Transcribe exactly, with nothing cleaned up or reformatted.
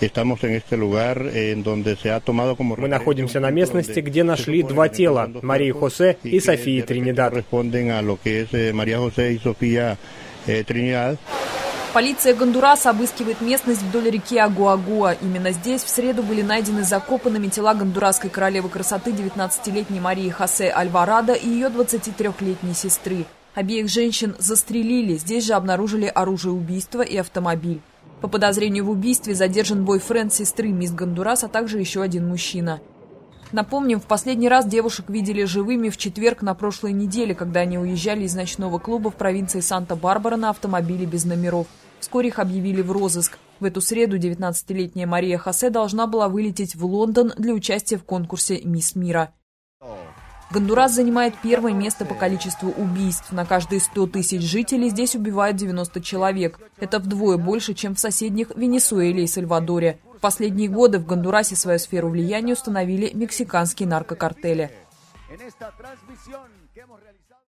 Мы находимся на местности, где нашли два тела – Марии Хосе и Софии Тринидад. Полиция Гондураса обыскивает местность вдоль реки Агуагуа. Именно здесь в среду были найдены закопанными тела гондурасской королевы красоты девятнадцатилетней Марии Хосе Альварадо и ее двадцатитрёхлетней сестры. Обеих женщин застрелили. Здесь же обнаружили оружие убийства и автомобиль. По подозрению в убийстве задержан бойфренд сестры мисс Гондурас, а также еще один мужчина. Напомним, в последний раз девушек видели живыми в четверг на прошлой неделе, когда они уезжали из ночного клуба в провинции Санта-Барбара на автомобиле без номеров. Вскоре их объявили в розыск. В эту среду девятнадцатилетняя Мария Хосе должна была вылететь в Лондон для участия в конкурсе «Мисс Мира». Гондурас занимает первое место по количеству убийств. На каждые сто тысяч жителей здесь убивают девяносто человек. Это вдвое больше, чем в соседних Венесуэле и Сальвадоре. В последние годы в Гондурасе свою сферу влияния установили мексиканские наркокартели.